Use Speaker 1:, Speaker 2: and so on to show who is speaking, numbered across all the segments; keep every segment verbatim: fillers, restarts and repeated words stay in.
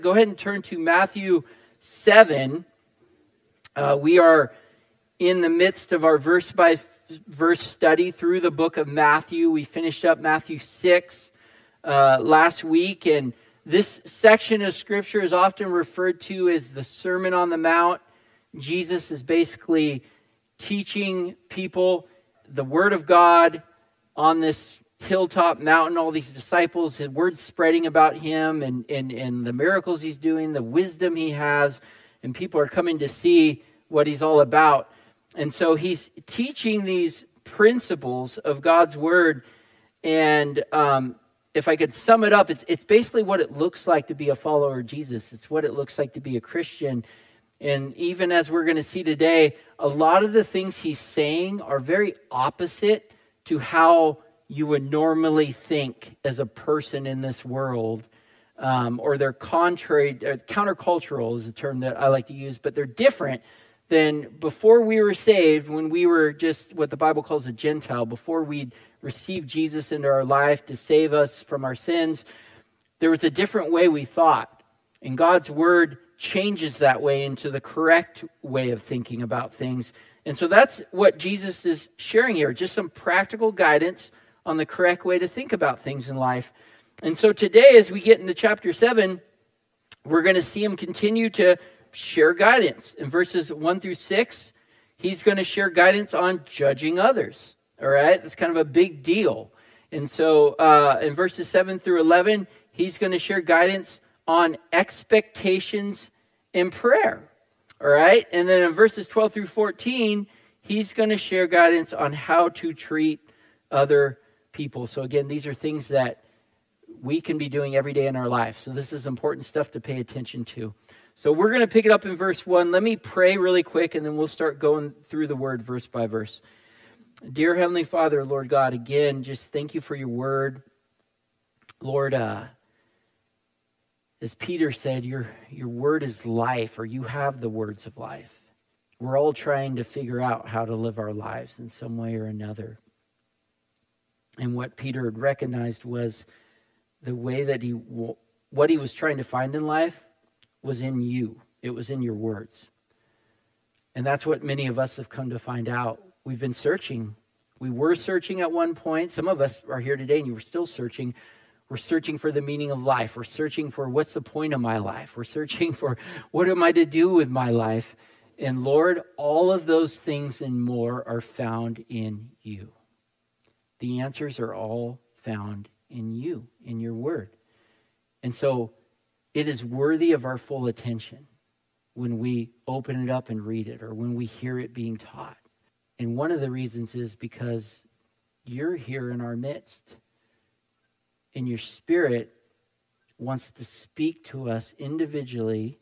Speaker 1: Go ahead and turn to Matthew seven. Uh, we are in the midst of our verse by verse study through the book of Matthew. We finished up Matthew six uh, last week, and this section of scripture is often referred to as the Sermon on the Mount. Jesus is basically teaching people the Word of God on this hilltop mountain. All these disciples, his word spreading about him and, and, and the miracles he's doing, the wisdom he has, and people are coming to see what he's all about. And so he's teaching these principles of God's word. And um, if I could sum it up, it's, it's basically what it looks like to be a follower of Jesus. It's what it looks like to be a Christian. And even as we're going to see today, a lot of the things he's saying are very opposite to how you would normally think as a person in this world, um, or they're contrary, or countercultural is the term that I like to use, but they're different than before we were saved, when we were just what the Bible calls a Gentile, before we'd received Jesus into our life to save us from our sins. There was a different way we thought, and God's word changes that way into the correct way of thinking about things. And so that's what Jesus is sharing here, just some practical guidance on the correct way to think about things in life. And so today, as we get into chapter seven, we're going to see him continue to share guidance. In verses one through six, he's going to share guidance on judging others. All right? That's kind of a big deal. And so uh, in verses seven through eleven, he's going to share guidance on expectations in prayer. All right? And then in verses twelve through fourteen, he's going to share guidance on how to treat other people. So again, these are things that we can be doing every day in our life. So this is important stuff to pay attention to. So we're going to pick it up in verse one. Let me pray really quick, and then we'll start going through the word verse by verse. Dear Heavenly Father, Lord God, again, just thank you for your word. Lord, uh, as Peter said, your, your word is life, or you have the words of life. We're all trying to figure out how to live our lives in some way or another. And what Peter had recognized was the way that he, what he was trying to find in life was in you. It was in your words. And that's what many of us have come to find out. We've been searching. We were searching at one point. Some of us are here today and you were still searching. We're searching for the meaning of life. We're searching for what's the point of my life. We're searching for what am I to do with my life. And Lord, all of those things and more are found in you. The answers are all found in you, in your word. And so it is worthy of our full attention when we open it up and read it, or when we hear it being taught. And one of the reasons is because you're here in our midst. And your spirit wants to speak to us individually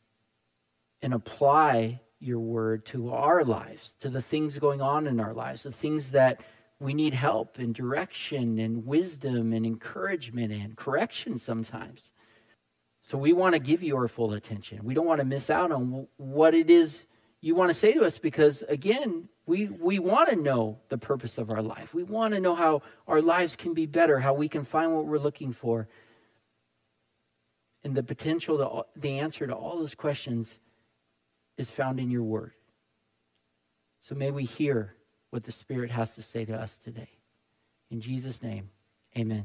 Speaker 1: and apply your word to our lives, to the things going on in our lives, the things that we need help and direction and wisdom and encouragement and correction sometimes. So we want to give you our full attention. We don't want to miss out on what it is you want to say to us, because again, we, we want to know the purpose of our life. We want to know how our lives can be better, how we can find what we're looking for. And the potential, to, the answer to all those questions is found in your word. So may we hear what the Spirit has to say to us today. In Jesus' name, amen.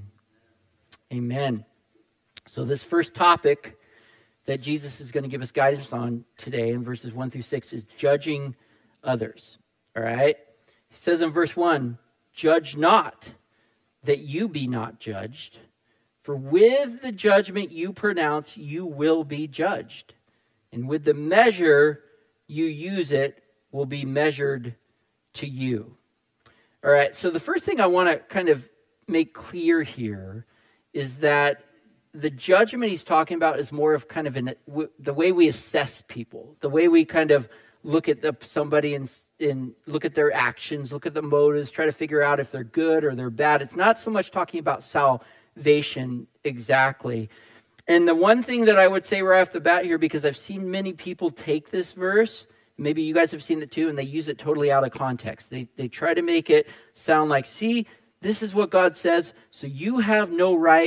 Speaker 1: Amen. So this first topic that Jesus is going to give us guidance on today in verses one through six is judging others. All right? He says in verse one, judge not, that you be not judged. For with the judgment you pronounce, you will be judged. And with the measure you use it will be measured to you. All right, so the first thing I want to kind of make clear here is that the judgment he's talking about is more of kind of an, the way we assess people, the way we kind of look at the, somebody and, and look at their actions, look at the motives, try to figure out if they're good or they're bad. It's not so much talking about salvation exactly. And the one thing that I would say right off the bat here, because I've seen many people take this verse, maybe you guys have seen it too, and they use it totally out of context. They, they try to make it sound like, see, this is what God says, so you have no right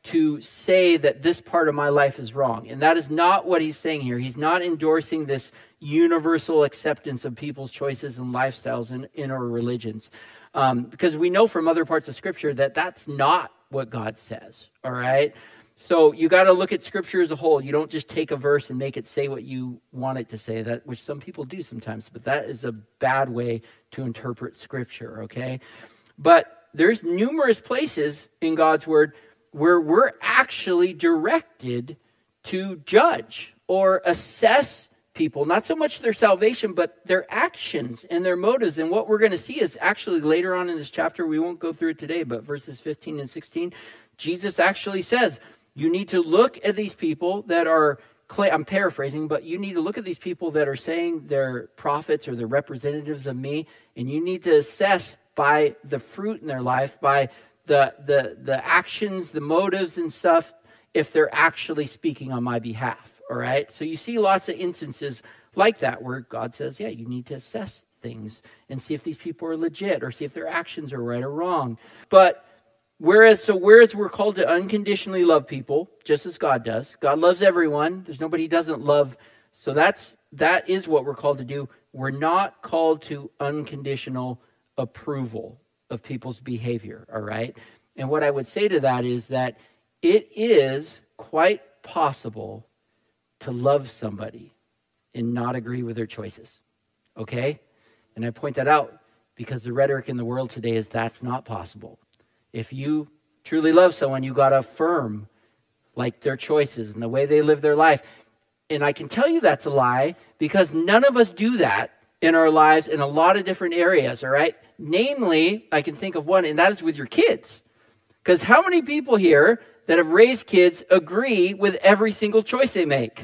Speaker 1: to say that this part of my life is wrong. And that is not what he's saying here. He's not endorsing this universal acceptance of people's choices and lifestyles in, in our religions. Um, because we know from other parts of Scripture that that's not what God says, all right? So you got to look at Scripture as a whole. You don't just take a verse and make it say what you want it to say, that which some people do sometimes, but that is a bad way to interpret Scripture, okay? But there's numerous places in God's Word where we're actually directed to judge or assess people, not so much their salvation, but their actions and their motives. And what we're going to see is actually later on in this chapter, we won't go through it today, but verses fifteen and sixteen, Jesus actually says, you need to look at these people that are, I'm paraphrasing, but you need to look at these people that are saying they're prophets or they're representatives of me, and you need to assess by the fruit in their life, by the the the actions, the motives and stuff, if they're actually speaking on my behalf, all right? So you see lots of instances like that where God says, yeah, you need to assess things and see if these people are legit or see if their actions are right or wrong. But whereas, so whereas we're called to unconditionally love people, just as God does, God loves everyone. There's nobody he doesn't love. So that's that is what we're called to do. We're not called to unconditional approval of people's behavior, all right? And what I would say to that is that it is quite possible to love somebody and not agree with their choices, okay? And I point that out because the rhetoric in the world today is that's not possible. If you truly love someone, you got to affirm like their choices and the way they live their life. And I can tell you that's a lie because none of us do that in our lives in a lot of different areas, all right? Namely, I can think of one, and that is with your kids. Because how many people here that have raised kids agree with every single choice they make?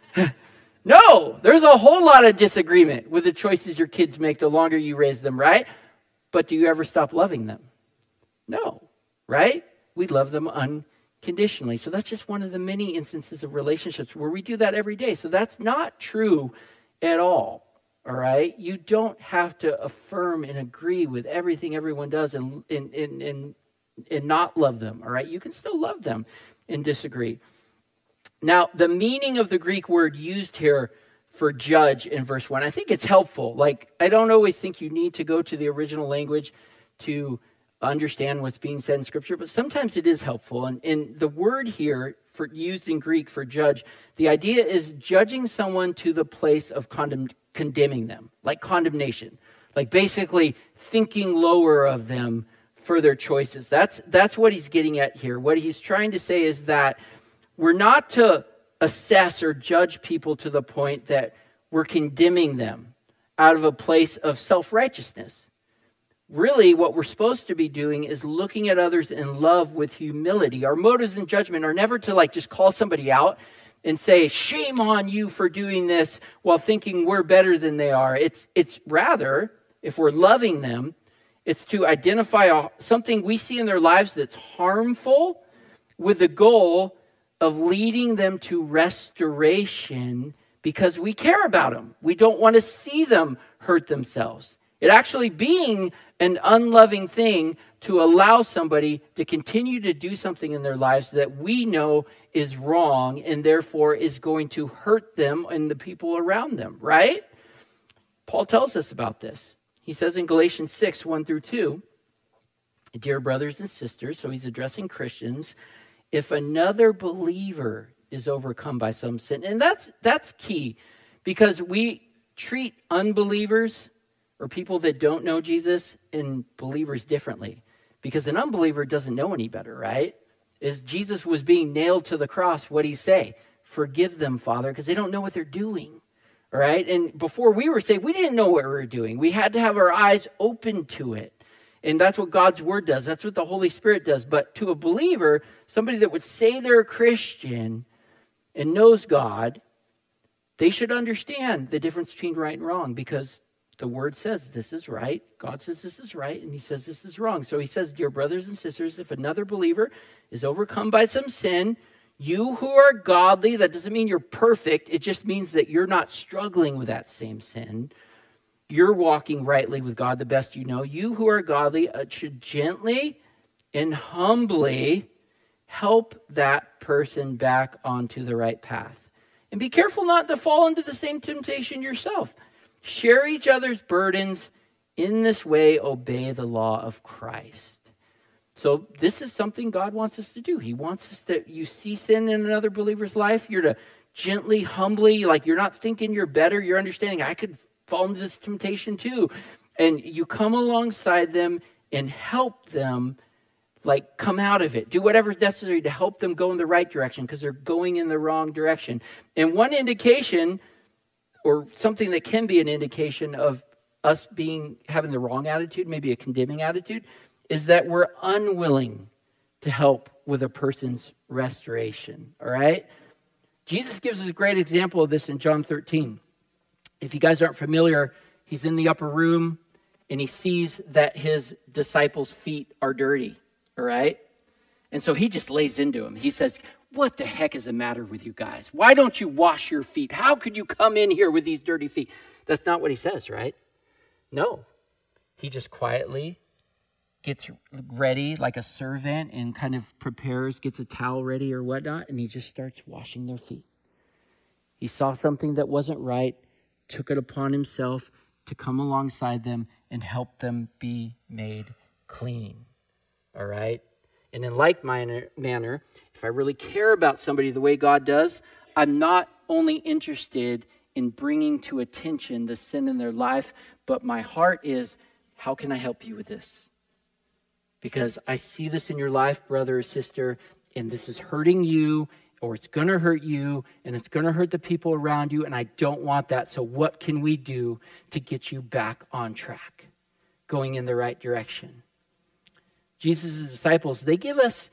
Speaker 1: No, there's a whole lot of disagreement with the choices your kids make the longer you raise them, right? But do you ever stop loving them? No, right? We love them unconditionally. So that's just one of the many instances of relationships where we do that every day. So that's not true at all, all right? You don't have to affirm and agree with everything everyone does and, and, and, and, and not love them, all right? You can still love them and disagree. Now, the meaning of the Greek word used here for judge in verse one, I think it's helpful. Like, I don't always think you need to go to the original language to understand what's being said in Scripture, but sometimes it is helpful. And, and the word here for used in Greek for judge, the idea is judging someone to the place of condemn, condemning them, like condemnation, like basically thinking lower of them for their choices. That's, that's what he's getting at here. What he's trying to say is that we're not to assess or judge people to the point that we're condemning them out of a place of self-righteousness. Really, what we're supposed to be doing is looking at others in love with humility. Our motives and judgment are never to like just call somebody out and say, shame on you for doing this while thinking we're better than they are. It's, it's rather, if we're loving them, it's to identify a, something we see in their lives that's harmful with the goal of leading them to restoration because we care about them. We don't want to see them hurt themselves. It actually being an unloving thing to allow somebody to continue to do something in their lives that we know is wrong and therefore is going to hurt them and the people around them, right? Paul tells us about this. He says in Galatians six, one through two, dear brothers and sisters, so he's addressing Christians, if another believer is overcome by some sin, and that's that's key because we treat unbelievers or people that don't know Jesus and believers differently. Because an unbeliever doesn't know any better, right? As Jesus was being nailed to the cross, what did he say? Forgive them, Father, because they don't know what they're doing, all right? And before we were saved, we didn't know what we were doing. We had to have our eyes open to it. And that's what God's word does. That's what the Holy Spirit does. But to a believer, somebody that would say they're a Christian and knows God, they should understand the difference between right and wrong because the word says this is right. God says this is right. And he says this is wrong. So he says, dear brothers and sisters, if another believer is overcome by some sin, you who are godly, that doesn't mean you're perfect. It just means that you're not struggling with that same sin. You're walking rightly with God the best you know. You who are godly uh, should gently and humbly help that person back onto the right path. And be careful not to fall into the same temptation yourself. Share each other's burdens. In this way, obey the law of Christ. So this is something God wants us to do. He wants us to, you see sin in another believer's life, you're to gently, humbly, like you're not thinking you're better, you're understanding I could fall into this temptation too. And you come alongside them and help them like come out of it. Do whatever's necessary to help them go in the right direction because they're going in the wrong direction. And one indication, or something that can be an indication of us being having the wrong attitude, maybe a condemning attitude, is that we're unwilling to help with a person's restoration. All right? Jesus gives us a great example of this in John thirteen. If you guys aren't familiar, he's in the upper room and he sees that his disciples' feet are dirty. All right? And so he just lays into him. He says, what the heck is the matter with you guys? Why don't you wash your feet? How could you come in here with these dirty feet? That's not what he says, right? No. He just quietly gets ready like a servant and kind of prepares, gets a towel ready or whatnot, and he just starts washing their feet. He saw something that wasn't right, took it upon himself to come alongside them and help them be made clean. All right? And in like manner, manner, if I really care about somebody the way God does, I'm not only interested in bringing to attention the sin in their life, but my heart is, how can I help you with this? Because I see this in your life, brother or sister, and this is hurting you, or it's going to hurt you, and it's going to hurt the people around you, and I don't want that. So what can we do to get you back on track, going in the right direction? Jesus' disciples, they give us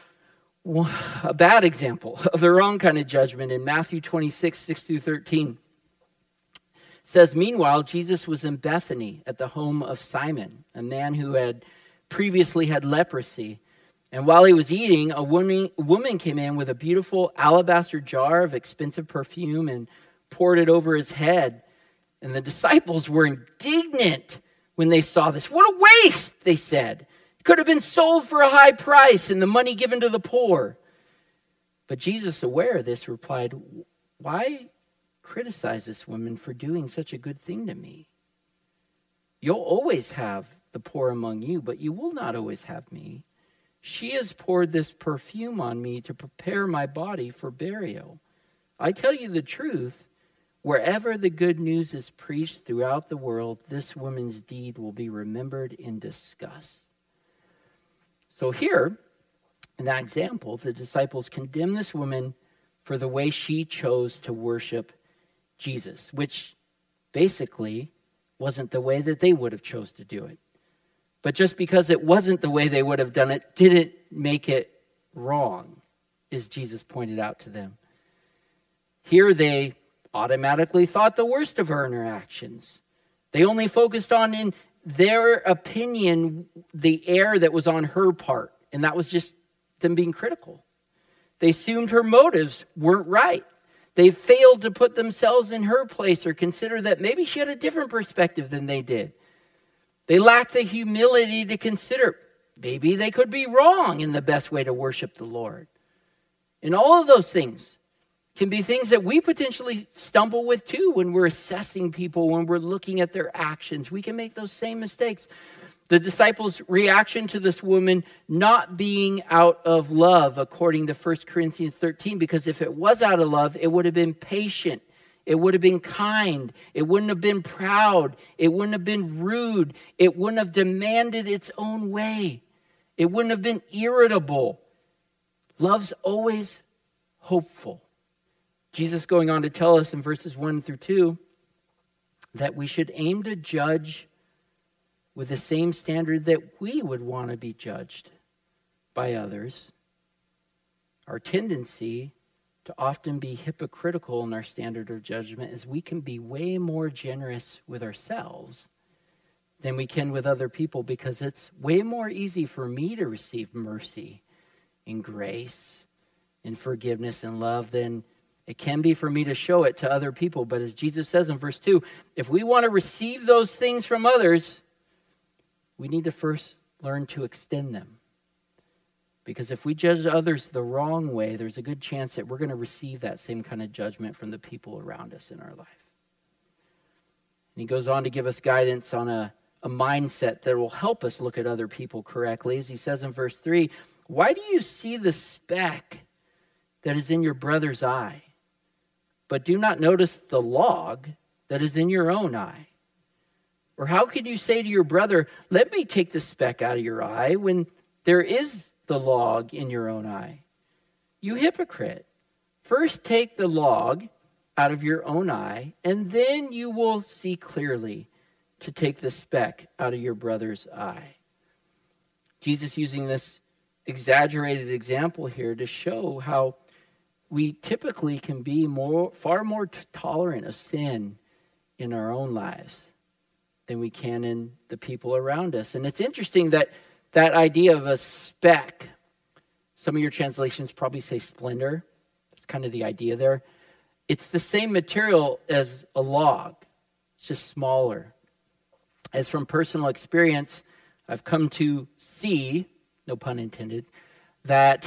Speaker 1: a bad example of their own kind of judgment in Matthew twenty-six, six through thirteen. It says, meanwhile, Jesus was in Bethany at the home of Simon, a man who had previously had leprosy. And while he was eating, a woman, woman came in with a beautiful alabaster jar of expensive perfume and poured it over his head. And the disciples were indignant when they saw this. What a waste, they said. Could have been sold for a high price and the money given to the poor. But Jesus, aware of this, replied, why criticize this woman for doing such a good thing to me? You'll always have the poor among you, but you will not always have me. She has poured this perfume on me to prepare my body for burial. I tell you the truth, wherever the good news is preached throughout the world, this woman's deed will be remembered in disgust. So here, in that example, the disciples condemn this woman for the way she chose to worship Jesus, which basically wasn't the way that they would have chose to do it. But just because it wasn't the way they would have done it, didn't make it wrong, as Jesus pointed out to them. Here they automatically thought the worst of her interactions. They only focused on, in their opinion, the error that was on her part. And that was just them being critical. They assumed her motives weren't right. They failed to put themselves in her place or consider that maybe she had a different perspective than they did. They lacked the humility to consider maybe they could be wrong in the best way to worship the Lord. And all of those things can be things that we potentially stumble with too when we're assessing people, when we're looking at their actions. We can make those same mistakes. The disciples' reaction to this woman not being out of love, according to First Corinthians thirteen, because if it was out of love, it would have been patient. It would have been kind. It wouldn't have been proud. It wouldn't have been rude. It wouldn't have demanded its own way. It wouldn't have been irritable. Love's always hopeful. Jesus going on to tell us in verses one through two that we should aim to judge with the same standard that we would want to be judged by others. Our tendency to often be hypocritical in our standard of judgment is we can be way more generous with ourselves than we can with other people, because it's way more easy for me to receive mercy and grace and forgiveness and love than it can be for me to show it to other people. But as Jesus says in verse two, if we want to receive those things from others, we need to first learn to extend them. Because if we judge others the wrong way, there's a good chance that we're going to receive that same kind of judgment from the people around us in our life. And he goes on to give us guidance on a, a mindset that will help us look at other people correctly. As he says in verse three, why do you see the speck that is in your brother's eye, but do not notice the log that is in your own eye? Or how can you say to your brother, let me take the speck out of your eye, when there is the log in your own eye? You hypocrite. First take the log out of your own eye, and then you will see clearly to take the speck out of your brother's eye. Jesus using this exaggerated example here to show how we typically can be more, far more t- tolerant of sin in our own lives than we can in the people around us. And it's interesting that that idea of a speck, some of your translations probably say splendor. That's kind of the idea there. It's the same material as a log. It's just smaller. As from personal experience, I've come to see, no pun intended, that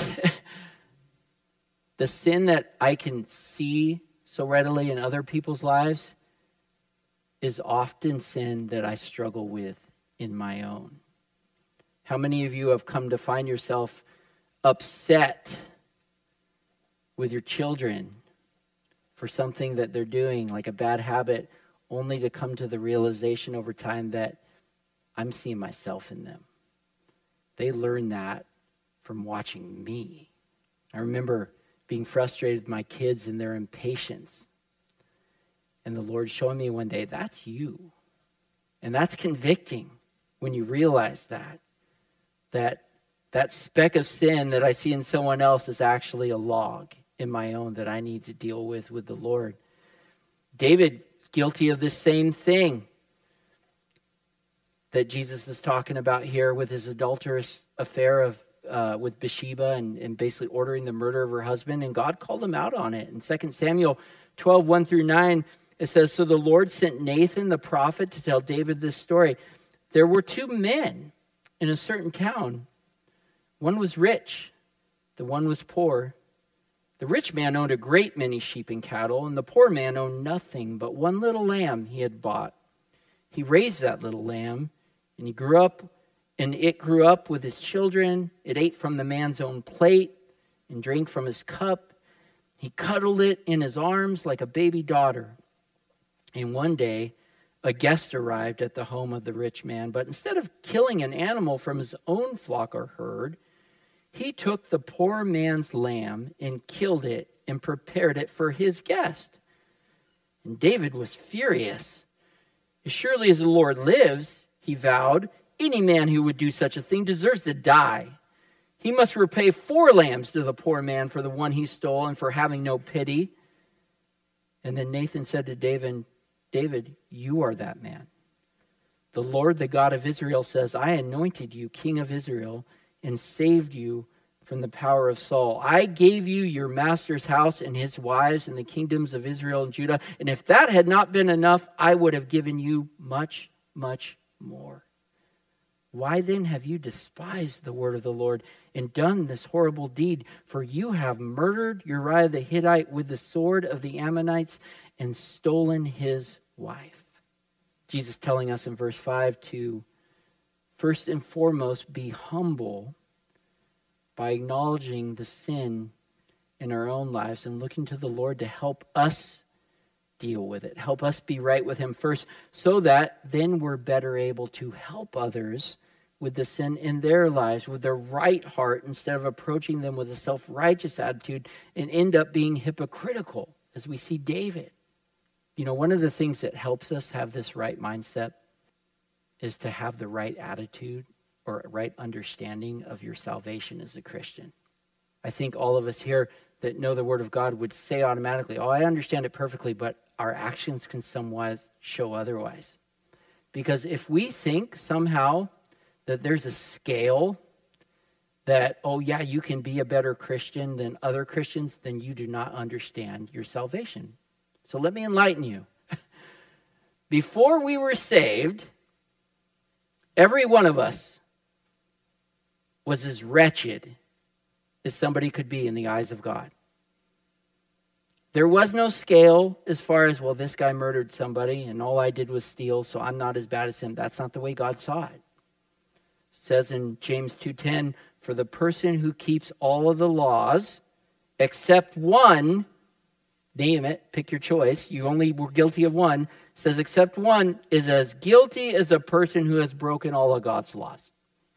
Speaker 1: the sin that I can see so readily in other people's lives is often sin that I struggle with in my own. How many of you have come to find yourself upset with your children for something that they're doing, like a bad habit, only to come to the realization over time that I'm seeing myself in them? They learn that from watching me. I remember being frustrated with my kids and their impatience. And the Lord showing me one day, that's you. And that's convicting when you realize that. That that speck of sin that I see in someone else is actually a log in my own that I need to deal with with the Lord. David, guilty of this same thing that Jesus is talking about here with his adulterous affair of uh, with Bathsheba and, and basically ordering the murder of her husband. And God called him out on it. In Second Samuel twelve, one through nine, it says, so the Lord sent Nathan the prophet to tell David this story. There were two men in a certain town. One was rich, the one was poor. The rich man owned a great many sheep and cattle, and the poor man owned nothing but one little lamb he had bought. He raised that little lamb, and he grew up, and it grew up with his children. It ate from the man's own plate and drank from his cup. He cuddled it in his arms like a baby daughter. And one day, a guest arrived at the home of the rich man, but instead of killing an animal from his own flock or herd, he took the poor man's lamb and killed it and prepared it for his guest. And David was furious. As surely as the Lord lives, he vowed, any man who would do such a thing deserves to die. He must repay four lambs to the poor man for the one he stole and for having no pity. And then Nathan said to David, David, you are that man. The Lord, the God of Israel, says, I anointed you king of Israel and saved you from the power of Saul. I gave you your master's house and his wives and the kingdoms of Israel and Judah. And if that had not been enough, I would have given you much, much more. Why then have you despised the word of the Lord and done this horrible deed? For you have murdered Uriah the Hittite with the sword of the Ammonites and stolen his wife. Jesus telling us in verse five to first and foremost be humble by acknowledging the sin in our own lives and looking to the Lord to help us deal with it. Help us be right with him first, so that then we're better able to help others with the sin in their lives, with their right heart, instead of approaching them with a self-righteous attitude and end up being hypocritical, as we see David. You know, one of the things that helps us have this right mindset is to have the right attitude or right understanding of your salvation as a Christian. I think all of us here that know the Word of God would say automatically, oh, I understand it perfectly, but our actions can somewhat show otherwise. Because if we think somehow that there's a scale that, oh yeah, you can be a better Christian than other Christians, then you do not understand your salvation. So let me enlighten you. Before we were saved, every one of us was as wretched as somebody could be in the eyes of God. There was no scale as far as, well, this guy murdered somebody and all I did was steal, so I'm not as bad as him. That's not the way God saw it. It says in James two ten, for the person who keeps all of the laws except one, name it, pick your choice, you only were guilty of one, it says except one is as guilty as a person who has broken all of God's laws.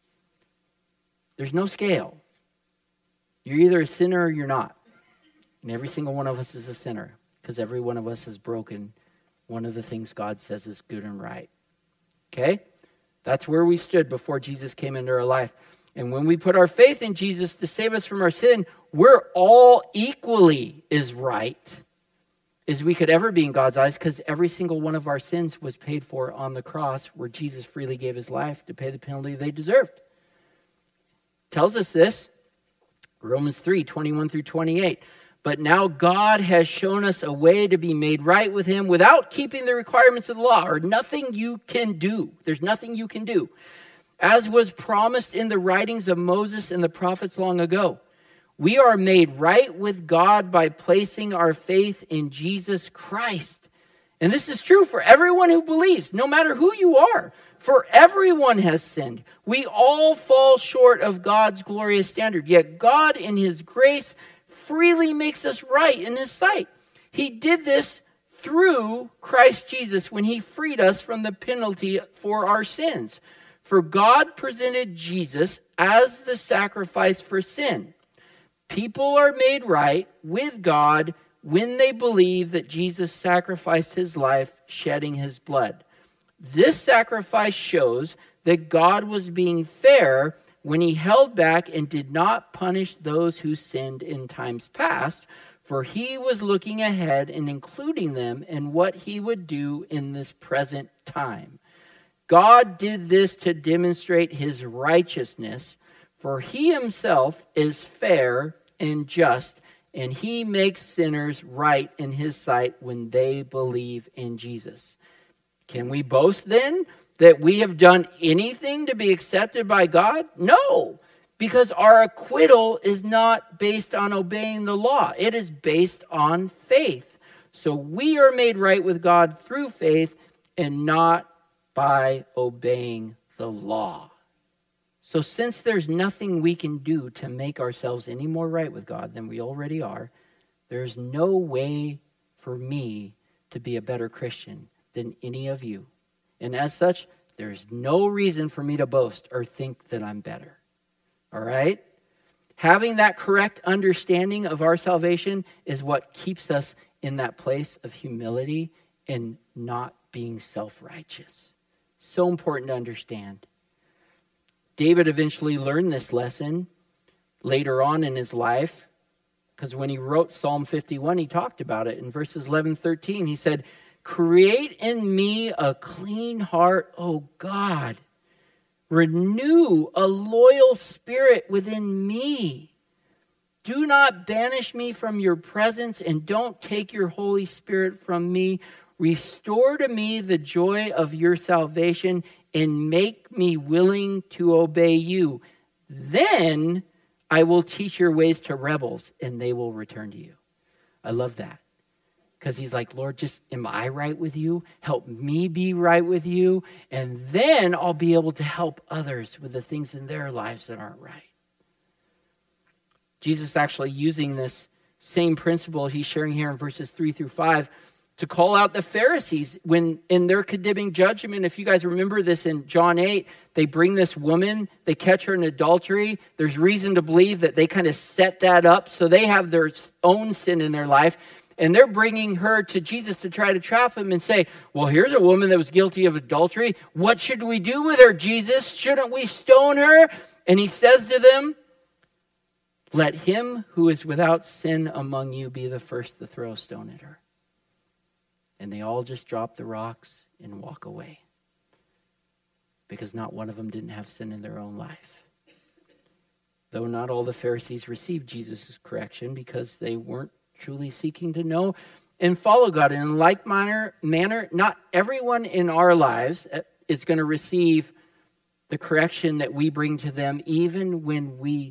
Speaker 1: There's no scale. You're either a sinner or you're not. And every single one of us is a sinner because every one of us has broken one of the things God says is good and right. Okay? That's where we stood before Jesus came into our life. And when we put our faith in Jesus to save us from our sin, we're all equally as right as we could ever be in God's eyes because every single one of our sins was paid for on the cross where Jesus freely gave his life to pay the penalty they deserved. Tells us this, Romans three, twenty-one through twenty-eight. But now God has shown us a way to be made right with him without keeping the requirements of the law, or nothing you can do. There's nothing you can do. As was promised in the writings of Moses and the prophets long ago. We are made right with God by placing our faith in Jesus Christ. And this is true for everyone who believes, no matter who you are. For everyone has sinned. We all fall short of God's glorious standard. Yet God in his grace freely makes us right in his sight. He did this through Christ Jesus when he freed us from the penalty for our sins. For God presented Jesus as the sacrifice for sin. People are made right with God when they believe that Jesus sacrificed his life, shedding his blood. This sacrifice shows that God was being fair when he held back and did not punish those who sinned in times past, for he was looking ahead and including them in what he would do in this present time. God did this to demonstrate his righteousness, for he himself is fair and just, and he makes sinners right in his sight when they believe in Jesus. Can we boast then that we have done anything to be accepted by God? No, because our acquittal is not based on obeying the law. It is based on faith. So we are made right with God through faith and not by obeying the law. So since there's nothing we can do to make ourselves any more right with God than we already are, there's no way for me to be a better Christian than any of you. And as such, there's no reason for me to boast or think that I'm better. All right? Having that correct understanding of our salvation is what keeps us in that place of humility and not being self-righteous. So important to understand. David eventually learned this lesson later on in his life, because when he wrote Psalm fifty-one, he talked about it. In verses eleven, thirteen, he said, create in me a clean heart, O God. Renew a loyal spirit within me. Do not banish me from your presence, and don't take your Holy Spirit from me. Restore to me the joy of your salvation, and make me willing to obey you. Then I will teach your ways to rebels, and they will return to you. I love that. Because he's like, Lord, just, am I right with you? Help me be right with you. And then I'll be able to help others with the things in their lives that aren't right. Jesus actually using this same principle he's sharing here in verses three through five to call out the Pharisees when in their condemning judgment. If you guys remember this in John eight, they bring this woman, they catch her in adultery. There's reason to believe that they kind of set that up so they have their own sin in their life. And they're bringing her to Jesus to try to trap him and say, well, here's a woman that was guilty of adultery. What should we do with her, Jesus? Shouldn't we stone her? And he says to them, let him who is without sin among you be the first to throw a stone at her. And they all just drop the rocks and walk away. Because not one of them didn't have sin in their own life. Though not all the Pharisees received Jesus' correction because they weren't truly seeking to know and follow God. And in like manner, manner, not everyone in our lives is going to receive the correction that we bring to them, even when we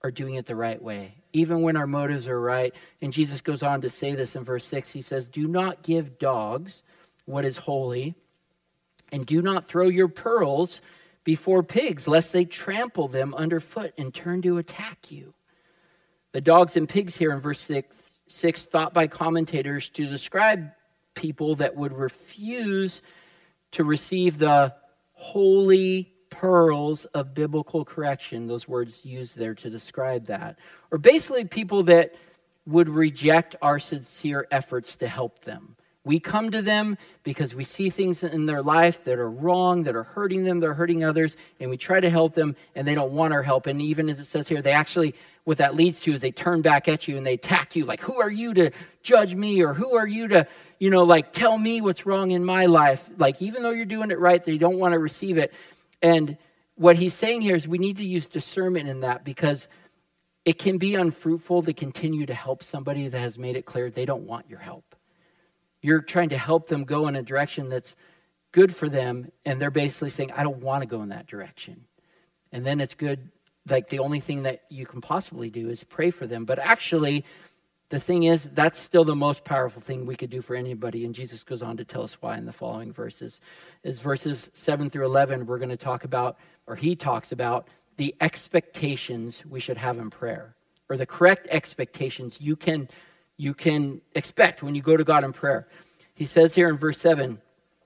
Speaker 1: are doing it the right way, even when our motives are right. And Jesus goes on to say this in verse six. He says, do not give dogs what is holy, and do not throw your pearls before pigs, lest they trample them underfoot and turn to attack you. The dogs and pigs here in verse six, six thought by commentators to describe people that would refuse to receive the holy pearls of biblical correction. Those words used there to describe that. Or basically people that would reject our sincere efforts to help them. We come to them because we see things in their life that are wrong, that are hurting them, that are hurting others, and we try to help them, and they don't want our help. And even as it says here, they actually, what that leads to is they turn back at you and they attack you, like, who are you to judge me? Or who are you to, you know, like, tell me what's wrong in my life? Like, even though you're doing it right, they don't want to receive it. And what he's saying here is we need to use discernment in that, because it can be unfruitful to continue to help somebody that has made it clear they don't want your help. You're trying to help them go in a direction that's good for them, and they're basically saying, I don't want to go in that direction. And then it's good, like the only thing that you can possibly do is pray for them. But actually, the thing is, that's still the most powerful thing we could do for anybody. And Jesus goes on to tell us why in the following verses. Is verses seven through eleven, we're going to talk about, or he talks about, the expectations we should have in prayer, or the correct expectations you can you can expect when you go to God in prayer. He says here in verse seven,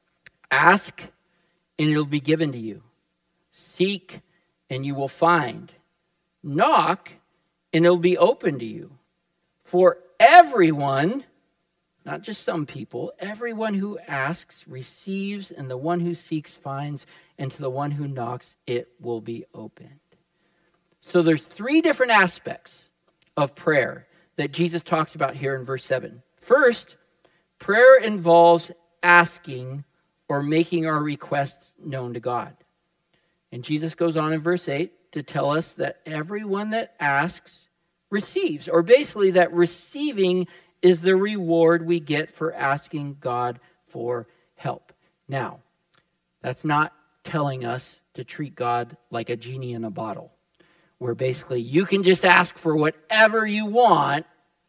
Speaker 1: ask and it'll be given to you. Seek and you will find. Knock and it'll be open to you. For everyone, not just some people, everyone who asks receives, and the one who seeks finds, and to the one who knocks it will be opened. So there's three different aspects of prayer that Jesus talks about here in verse seven. First, prayer involves asking or making our requests known to God. And Jesus goes on in verse eight to tell us that everyone that asks receives, or basically that receiving is the reward we get for asking God for help. Now, that's not telling us to treat God like a genie in a bottle, where basically you can just ask for whatever you want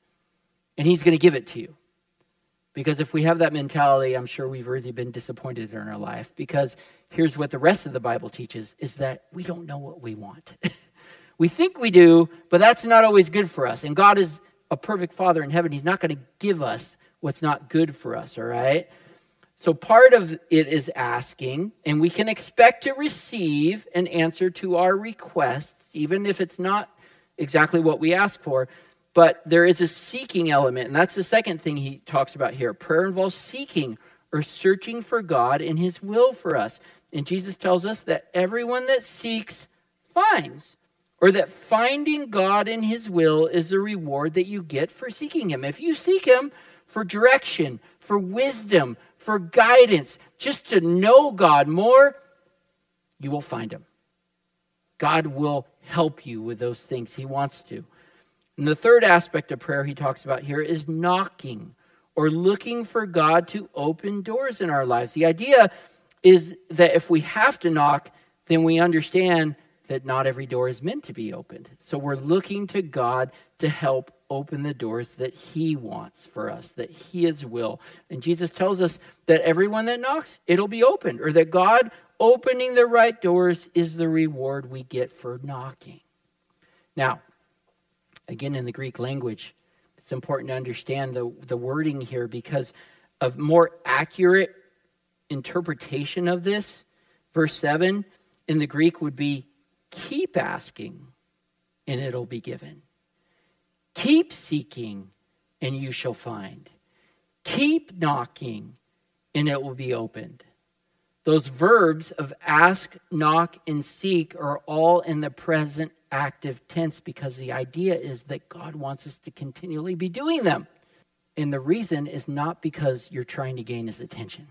Speaker 1: and he's going to give it to you. Because if we have that mentality, I'm sure we've really been disappointed in our life. Because here's what the rest of the Bible teaches, is that we don't know what we want. We think we do, but that's not always good for us. And God is a perfect Father in heaven. He's not going to give us what's not good for us, all right? So part of it is asking, and we can expect to receive an answer to our requests, even if it's not exactly what we ask for. But there is a seeking element, and that's the second thing he talks about here. Prayer involves seeking or searching for God and his will for us. And Jesus tells us that everyone that seeks finds, or that finding God in his will is the reward that you get for seeking him. If you seek him for direction, for wisdom, for guidance, just to know God more, you will find him. God will help you with those things. He wants to. And the third aspect of prayer he talks about here is knocking, or looking for God to open doors in our lives. The idea is that if we have to knock, then we understand that not every door is meant to be opened. So we're looking to God to help open the doors that he wants for us, that he is will. And Jesus tells us that everyone that knocks, it'll be opened, or that God opening the right doors is the reward we get for knocking. Now, again, in the Greek language, it's important to understand the, the wording here, because of more accurate interpretation of this. Verse seven in the Greek would be, keep asking and it'll be given. Keep seeking and you shall find. Keep knocking and it will be opened. Those verbs of ask, knock, and seek are all in the present active tense, because the idea is that God wants us to continually be doing them. And the reason is not because you're trying to gain his attention.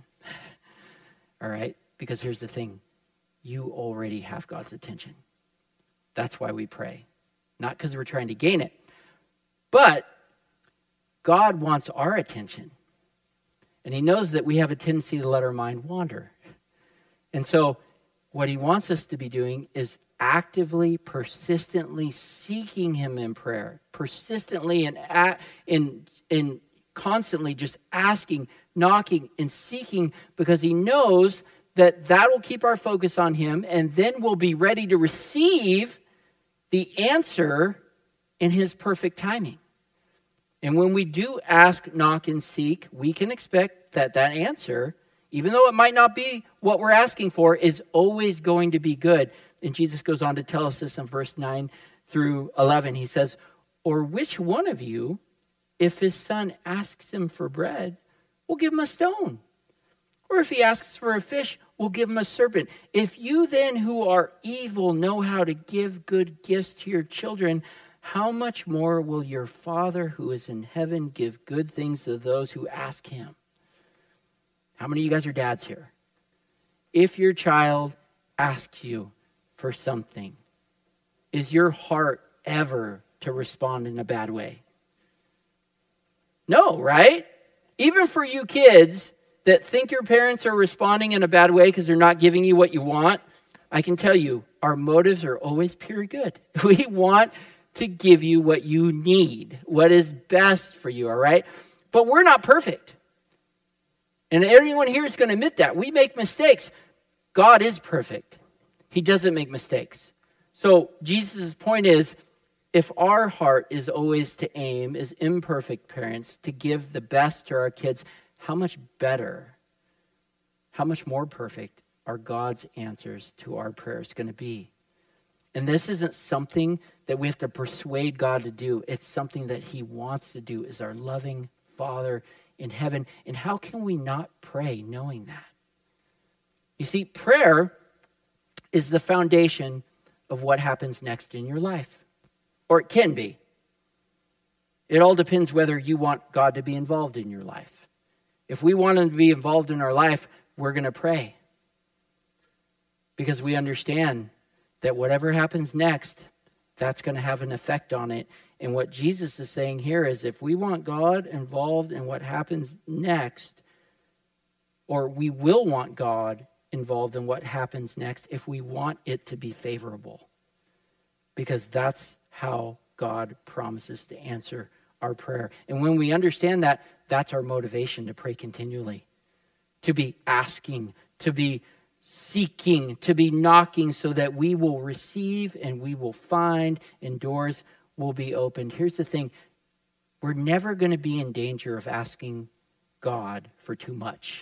Speaker 1: All right? Because here's the thing. You already have God's attention. That's why we pray. Not because we're trying to gain it. But God wants our attention. And he knows that we have a tendency to let our mind wander. And so What he wants us to be doing is actively, persistently seeking him in prayer, persistently and in in constantly just asking, knocking, and seeking, because he knows that that will keep our focus on him, and then we'll be ready to receive the answer in his perfect timing. And when we do ask, knock, and seek, we can expect that that answer, even though it might not be what we're asking for, is always going to be good. And Jesus goes on to tell us this in verse nine through eleven. He says, or which one of you, if his son asks him for bread, will give him a stone? Or if he asks for a fish, we'll give him a serpent. If you then who are evil know how to give good gifts to your children, how much more will your Father who is in heaven give good things to those who ask him? How many of you guys are dads here? If your child asks you for something, is your heart ever to respond in a bad way? No, right? Even for you kids that think your parents are responding in a bad way because they're not giving you what you want, I can tell you, our motives are always pure good. We want to give you what you need, what is best for you, all right? But we're not perfect. And everyone here is going to admit that. We make mistakes. God is perfect. He doesn't make mistakes. So Jesus' point is, if our heart is always to aim as imperfect parents to give the best to our kids, how much better, how much more perfect are God's answers to our prayers going to be? And this isn't something that we have to persuade God to do. It's something that he wants to do as our loving Father in heaven. And how can we not pray knowing that? You see, prayer is the foundation of what happens next in your life. Or it can be. It all depends whether you want God to be involved in your life. If we want him to be involved in our life, we're going to pray. Because we understand that whatever happens next, that's going to have an effect on it. And what Jesus is saying here is, if we want God involved in what happens next, or we will want God involved in what happens next if we want it to be favorable. Because that's how God promises to answer our prayer. And when we understand that, that's our motivation to pray continually. To be asking, to be seeking, to be knocking, so that we will receive and we will find and doors will be opened. Here's the thing. We're never going to be in danger of asking God for too much.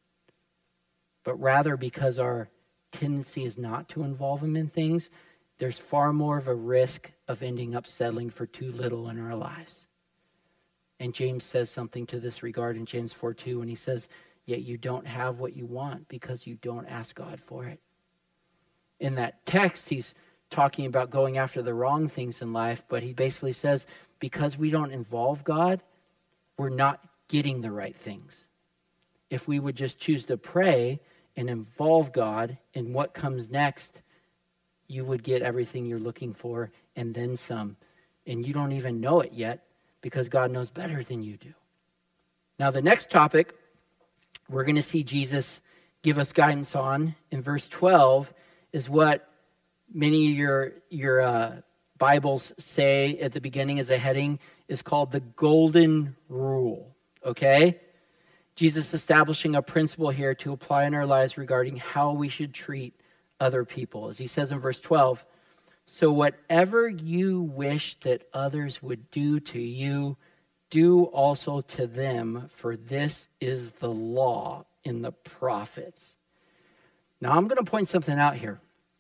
Speaker 1: But rather, because our tendency is not to involve him in things, there's far more of a risk of ending up settling for too little in our lives. And James says something to this regard in James four two, when he says, yet you don't have what you want because you don't ask God for it. In that text, he's talking about going after the wrong things in life, but he basically says, because we don't involve God, we're not getting the right things. If we would just choose to pray and involve God in what comes next, you would get everything you're looking for and then some. And you don't even know it yet because God knows better than you do. Now, the next topic we're going to see Jesus give us guidance on in verse twelve is what many of your, your uh, Bibles say at the beginning as a heading is called the golden rule, okay? Jesus establishing a principle here to apply in our lives regarding how we should treat other people. As he says in verse twelve, so whatever you wish that others would do to you, do also to them, for this is the law in the prophets. Now I'm going to point something out here.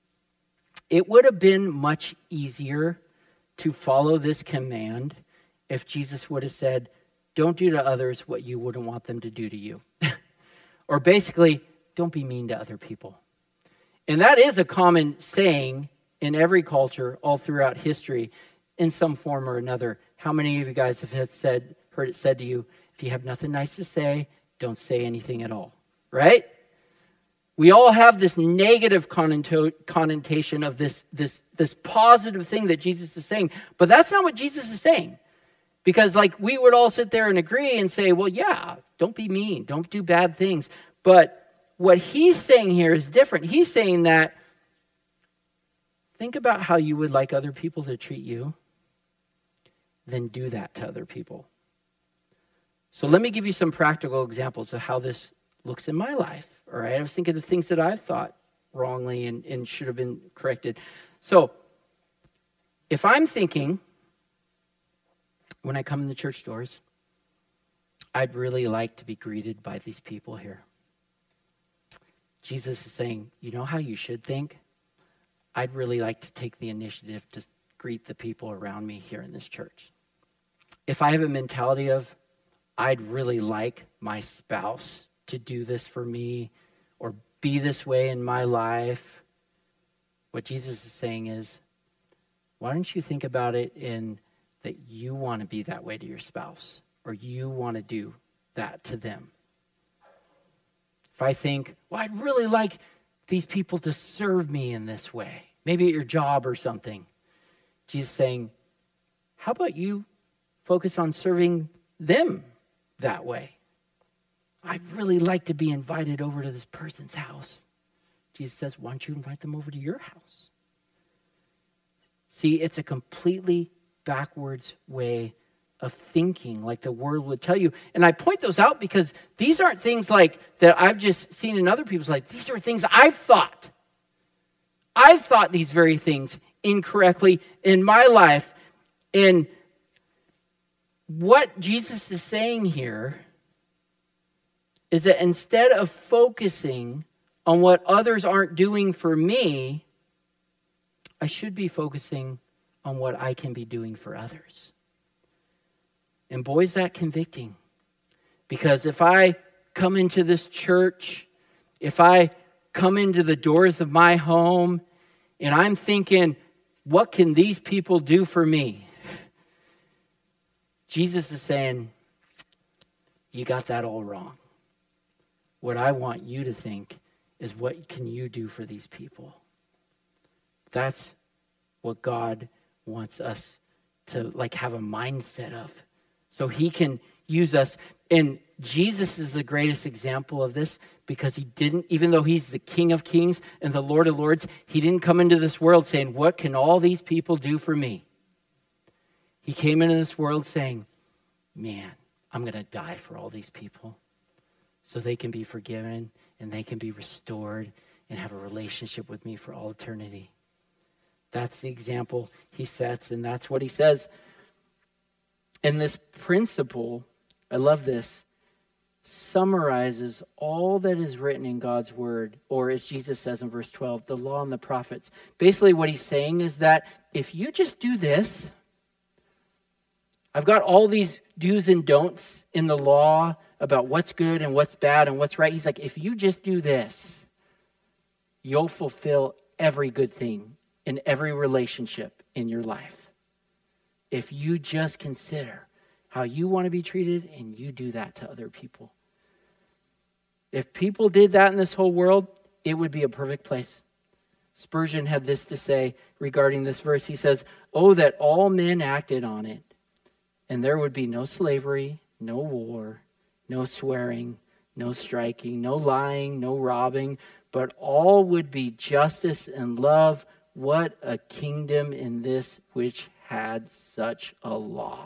Speaker 1: It would have been much easier to follow this command if Jesus would have said, don't do to others what you wouldn't want them to do to you. Or basically, don't be mean to other people. And that is a common saying in every culture all throughout history in some form or another. How many of you guys have said, heard it said to you, if you have nothing nice to say, don't say anything at all, right? We all have this negative connotation of this, this, this positive thing that Jesus is saying. But that's not what Jesus is saying. Because like we would all sit there and agree and say, well, yeah, don't be mean. Don't do bad things. But what he's saying here is different. He's saying that think about how you would like other people to treat you, then do that to other people. So let me give you some practical examples of how this looks in my life. All right, I was thinking of things that I've thought wrongly and, and should have been corrected. So if I'm thinking, when I come in the church doors, I'd really like to be greeted by these people here. Jesus is saying, you know how you should think? I'd really like to take the initiative to greet the people around me here in this church. If I have a mentality of, I'd really like my spouse to do this for me or be this way in my life, what Jesus is saying is, why don't you think about it in that you want to be that way to your spouse or you want to do that to them? If I think, well, I'd really like these people to serve me in this way, maybe at your job or something. Jesus is saying, how about you focus on serving them that way? I'd really like to be invited over to this person's house. Jesus says, why don't you invite them over to your house? See, it's a completely backwards way of thinking, like the world would tell you. And I point those out because these aren't things like that I've just seen in other people's life. These are things I've thought. I've thought these very things incorrectly in my life. And what Jesus is saying here is that instead of focusing on what others aren't doing for me, I should be focusing on what I can be doing for others. And boy, is that convicting. Because if I come into this church, if I come into the doors of my home, and I'm thinking, what can these people do for me? Jesus is saying, you got that all wrong. What I want you to think is, what can you do for these people? That's what God wants us to like have a mindset of. So he can use us. And Jesus is the greatest example of this because he didn't, even though he's the King of Kings and the Lord of Lords, he didn't come into this world saying, what can all these people do for me? He came into this world saying, man, I'm going to die for all these people so they can be forgiven and they can be restored and have a relationship with me for all eternity. That's the example he sets, and that's what he says. And this principle, I love this, summarizes all that is written in God's word, or as Jesus says in verse twelve, the law and the prophets. Basically what he's saying is that if you just do this, I've got all these do's and don'ts in the law about what's good and what's bad and what's right. He's like, if you just do this, you'll fulfill every good thing in every relationship in your life. If you just consider how you want to be treated and you do that to other people. If people did that in this whole world, it would be a perfect place. Spurgeon had this to say regarding this verse. He says, oh, that all men acted on it, and there would be no slavery, no war, no swearing, no striking, no lying, no robbing, but all would be justice and love. What a kingdom in this which had such a law.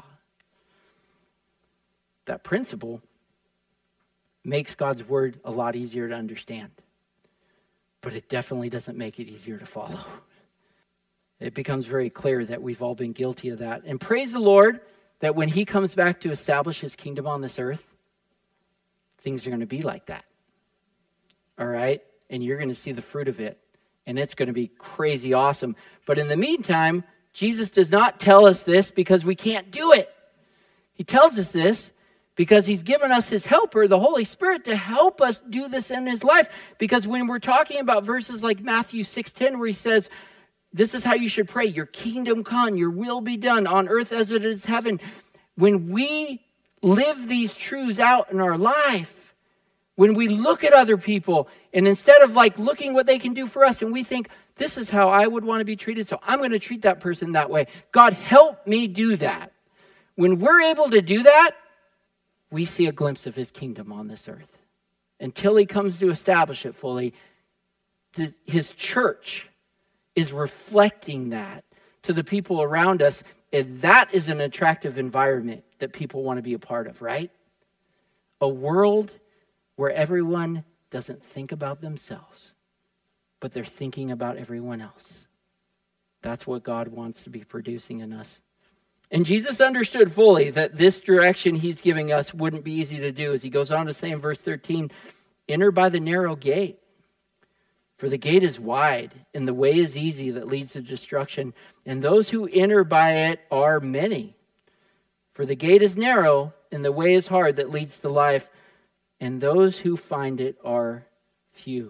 Speaker 1: That principle makes God's word a lot easier to understand, but it definitely doesn't make it easier to follow. It becomes very clear that we've all been guilty of that. And praise the Lord that when he comes back to establish his kingdom on this earth, things are going to be like that. All right? And you're going to see the fruit of it. And it's going to be crazy awesome. But in the meantime, Jesus does not tell us this because we can't do it. He tells us this because he's given us his helper, the Holy Spirit, to help us do this in his life. Because when we're talking about verses like Matthew six ten, where he says, this is how you should pray, your kingdom come, your will be done on earth as it is heaven. When we live these truths out in our life, when we look at other people and instead of like looking what they can do for us and we think, this is how I would want to be treated, so I'm going to treat that person that way. God, help me do that. When we're able to do that, we see a glimpse of his kingdom on this earth. until he comes to establish it fully, th- his church is reflecting that to the people around us. And that is an attractive environment that people want to be a part of, right? A world where everyone doesn't think about themselves, but they're thinking about everyone else. That's what God wants to be producing in us. And Jesus understood fully that this direction he's giving us wouldn't be easy to do. As he goes on to say in verse thirteen, enter by the narrow gate. For the gate is wide, and the way is easy that leads to destruction. And those who enter by it are many. For the gate is narrow, and the way is hard that leads to life. And those who find it are few.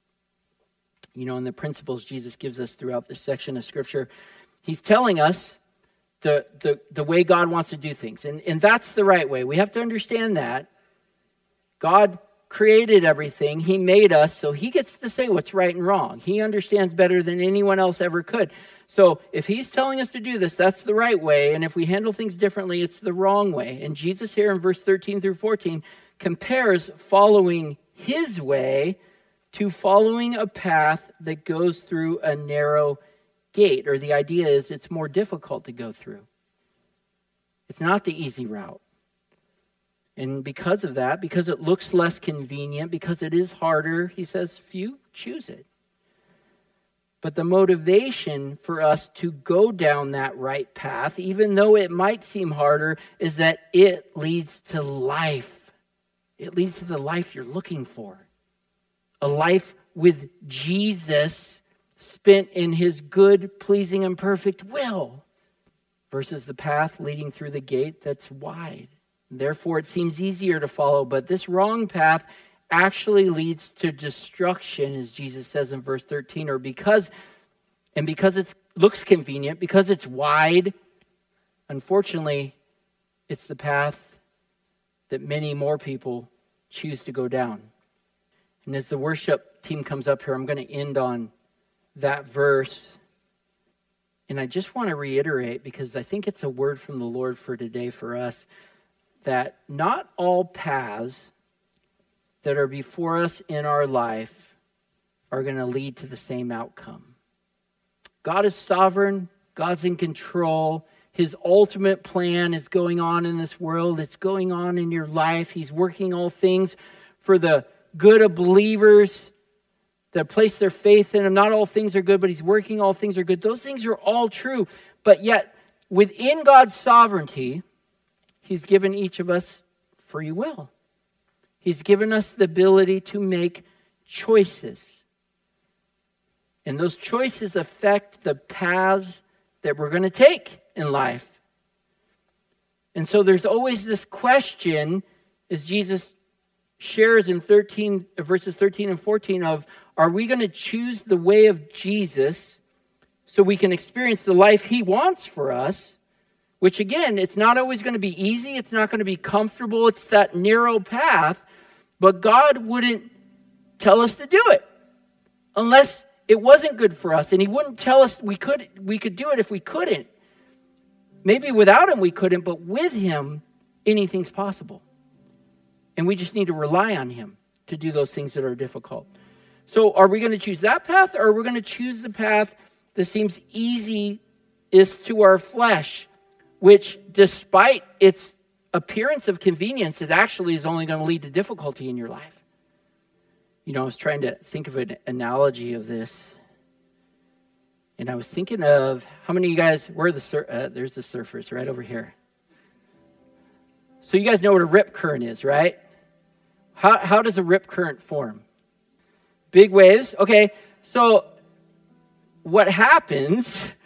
Speaker 1: You know, in the principles Jesus gives us throughout this section of Scripture, he's telling us the, the, the way God wants to do things. And, and that's the right way. We have to understand that. God created everything. He made us, so he gets to say what's right and wrong. He understands better than anyone else ever could. So if he's telling us to do this, that's the right way. And if we handle things differently, it's the wrong way. And Jesus here in verse thirteen through fourteen compares following his way to following a path that goes through a narrow gate. Or the idea is it's more difficult to go through. It's not the easy route. And because of that, because it looks less convenient, because it is harder, he says, few choose it. But the motivation for us to go down that right path, even though it might seem harder, is that it leads to life. It leads to the life you're looking for. A life with Jesus spent in his good, pleasing, and perfect will, versus the path leading through the gate that's wide. Therefore, it seems easier to follow, but this wrong path actually leads to destruction, as Jesus says in verse thirteen, or because, and because it looks convenient, because it's wide, unfortunately, it's the path that many more people choose to go down. And as the worship team comes up here, I'm going to end on that verse. And I just want to reiterate, because I think it's a word from the Lord for today for us, that not all paths that are before us in our life are going to lead to the same outcome. God is sovereign. God's in control. His ultimate plan is going on in this world. It's going on in your life. He's working all things for the good of believers that place their faith in him. Not all things are good, but he's working all things are good. Those things are all true. But yet, within God's sovereignty, he's given each of us free will. He's given us the ability to make choices. And those choices affect the paths that we're going to take in life. And so there's always this question, as Jesus shares in thirteen, verses thirteen and fourteen, of, are we going to choose the way of Jesus so we can experience the life he wants for us? Which again, it's not always going to be easy. It's not going to be comfortable. It's that narrow path. But God wouldn't tell us to do it unless it wasn't good for us. And he wouldn't tell us we could, we could do it if we couldn't. Maybe without him we couldn't, but with him, anything's possible. And we just need to rely on him to do those things that are difficult. So are we going to choose that path, or are we going to choose the path that seems easiest to our flesh, which despite its appearance of convenience, it actually is only going to lead to difficulty in your life? You know, I was trying to think of an analogy of this. And I was thinking of, how many of you guys, where are the, sur- uh, there's the surfers right over here. So you guys know what a rip current is, right? How, how does a rip current form? Big waves. Okay, so what happens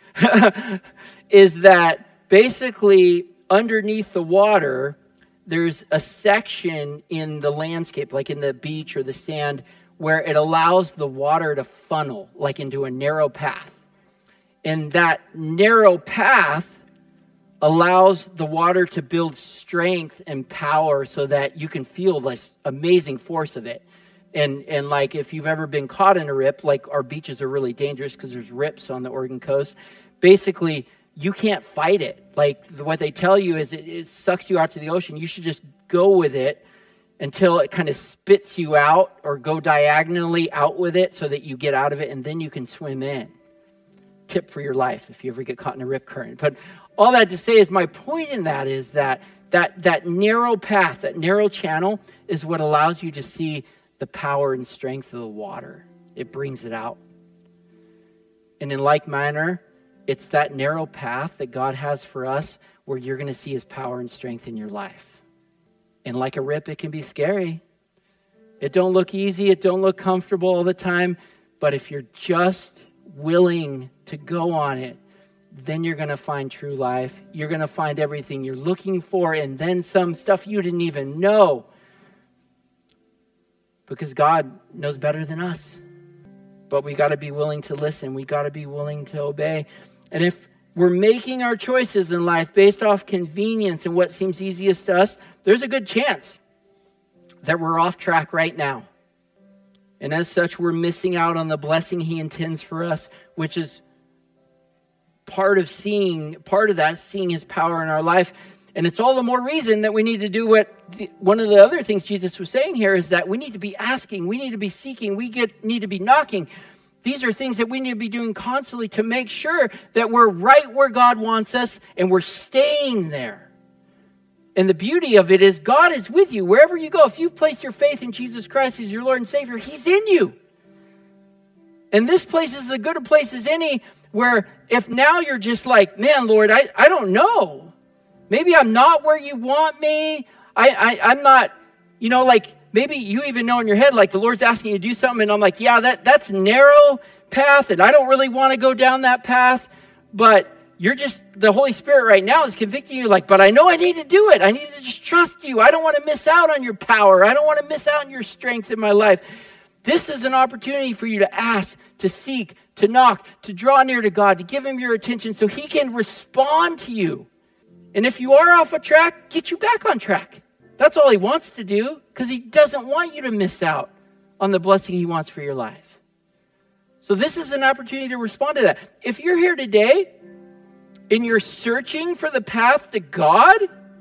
Speaker 1: is that basically underneath the water, there's a section in the landscape, like in the beach or the sand, where it allows the water to funnel, like into a narrow path. And that narrow path allows the water to build strength and power so that you can feel this amazing force of it. And and like if you've ever been caught in a rip, like our beaches are really dangerous because there's rips on the Oregon coast. Basically, you can't fight it. Like what they tell you is it, it sucks you out to the ocean. You should just go with it until it kind of spits you out, or go diagonally out with it so that you get out of it, and then you can swim in. Tip for your life if you ever get caught in a rip current. But all that to say is, my point in that is that that, that narrow path, that narrow channel is what allows you to see the power and strength of the water. It brings it out. And in like manner, it's that narrow path that God has for us where you're going to see his power and strength in your life. And like a rip, it can be scary. It don't look easy. It don't look comfortable all the time. But if you're just willing to go on it, then you're going to find true life. You're going to find everything you're looking for, and then some stuff you didn't even know. Because God knows better than us. But we got to be willing to listen. We got to be willing to obey. And if we're making our choices in life based off convenience and what seems easiest to us, there's a good chance that we're off track right now. And as such, we're missing out on the blessing he intends for us, which is part of seeing, part of that, seeing his power in our life. And it's all the more reason that we need to do what the, one of the other things Jesus was saying here is that we need to be asking, we need to be seeking, we get need to be knocking. These are things that we need to be doing constantly to make sure that we're right where God wants us and we're staying there. And the beauty of it is God is with you wherever you go. If you've placed your faith in Jesus Christ as your Lord and Savior, he's in you. And this place is as good a place as any where if now you're just like, man, Lord, I, I don't know. Maybe I'm not where you want me. I, I, I'm not, you know, like maybe you even know in your head, like the Lord's asking you to do something. And I'm like, yeah, that that's narrow path. And I don't really want to go down that path. But you're just, the Holy Spirit right now is convicting you like, but I know I need to do it. I need to just trust you. I don't want to miss out on your power. I don't want to miss out on your strength in my life. This is an opportunity for you to ask, to seek, to knock, to draw near to God, to give him your attention so he can respond to you. And if you are off a track, get you back on track. That's all he wants to do, because he doesn't want you to miss out on the blessing he wants for your life. So this is an opportunity to respond to that. If you're here today and you're searching for the path to God,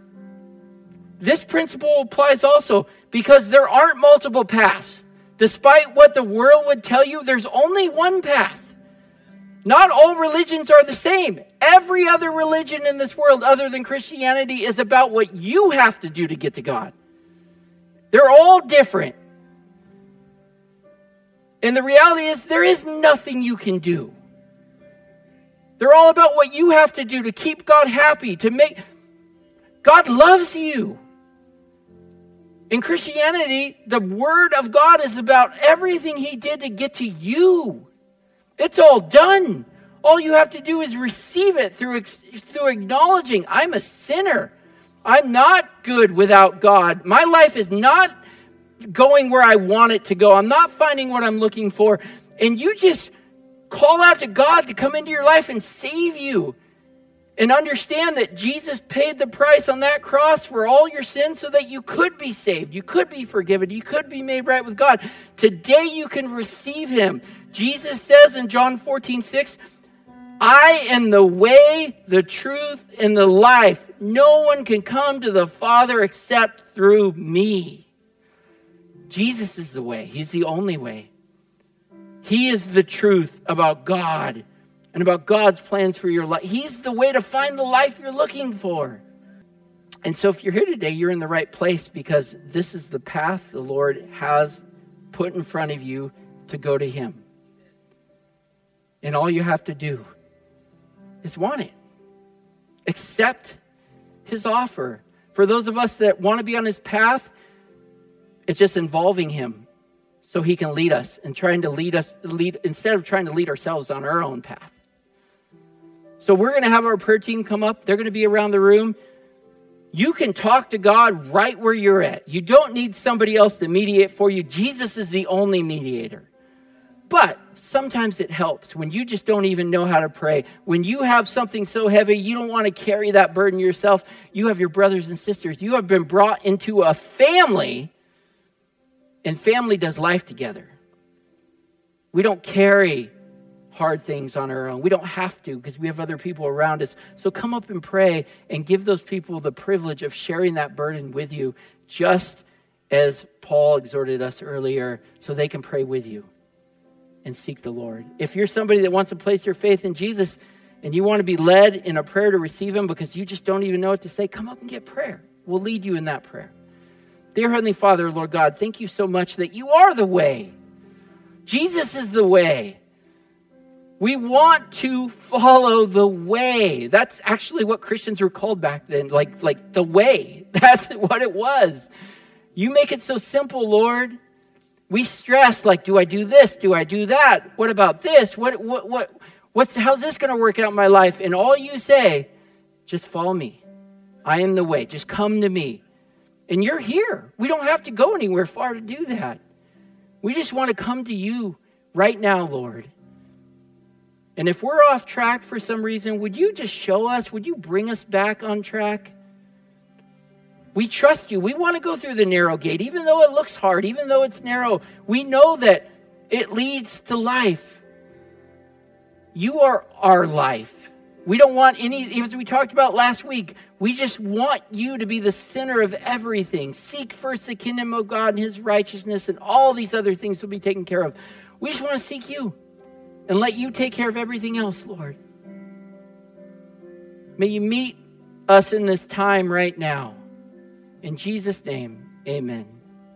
Speaker 1: this principle applies also, because there aren't multiple paths. Despite what the world would tell you, there's only one path. Not all religions are the same. Every other religion in this world other than Christianity is about what you have to do to get to God. They're all different. And the reality is there is nothing you can do. They're all about what you have to do to keep God happy, to make... God loves you. In Christianity, the Word of God is about everything he did to get to you. It's all done. All you have to do is receive it through, through acknowledging, I'm a sinner. I'm not good without God. My life is not going where I want it to go. I'm not finding what I'm looking for. And you just call out to God to come into your life and save you. And understand that Jesus paid the price on that cross for all your sins so that you could be saved. You could be forgiven. You could be made right with God. Today you can receive him. Jesus says in John fourteen six, I am the way, the truth, and the life. No one can come to the Father except through me. Jesus is the way. He's the only way. He is the truth about God and about God's plans for your life. He's the way to find the life you're looking for. And so if you're here today, you're in the right place, because this is the path the Lord has put in front of you to go to him. And all you have to do is want it. Accept his offer. For those of us that want to be on his path, it's just involving him so he can lead us and trying to lead us, lead instead of trying to lead ourselves on our own path. So we're going to have our prayer team come up. They're going to be around the room. You can talk to God right where you're at. You don't need somebody else to mediate for you. Jesus is the only mediator. But sometimes it helps when you just don't even know how to pray. When you have something so heavy, you don't want to carry that burden yourself. You have your brothers and sisters. You have been brought into a family, and family does life together. We don't carry hard things on our own. We don't have to, because we have other people around us. So come up and pray and give those people the privilege of sharing that burden with you, just as Paul exhorted us earlier, so they can pray with you and seek the Lord. If you're somebody that wants to place your faith in Jesus and you want to be led in a prayer to receive him because you just don't even know what to say, come up and get prayer. We'll lead you in that prayer. Dear Heavenly Father, Lord God, thank you so much that you are the way. Jesus is the way. We want to follow the way. That's actually what Christians were called back then, like, like the way. That's what it was. You make it so simple, Lord. We stress, like, do I do this? Do I do that? What about this? What, what, what, what's, how's this going to work out in my life? And all you say, just follow me. I am the way. Just come to me. And you're here. We don't have to go anywhere far to do that. We just want to come to you right now, Lord. And if we're off track for some reason, would you just show us? Would you bring us back on track? We trust you. We want to go through the narrow gate, even though it looks hard, even though it's narrow. We know that it leads to life. You are our life. We don't want any, as we talked about last week, we just want you to be the center of everything. Seek first the kingdom of God and his righteousness, and all these other things will be taken care of. We just want to seek you and let you take care of everything else, Lord. May you meet us in this time right now. In Jesus' name, amen.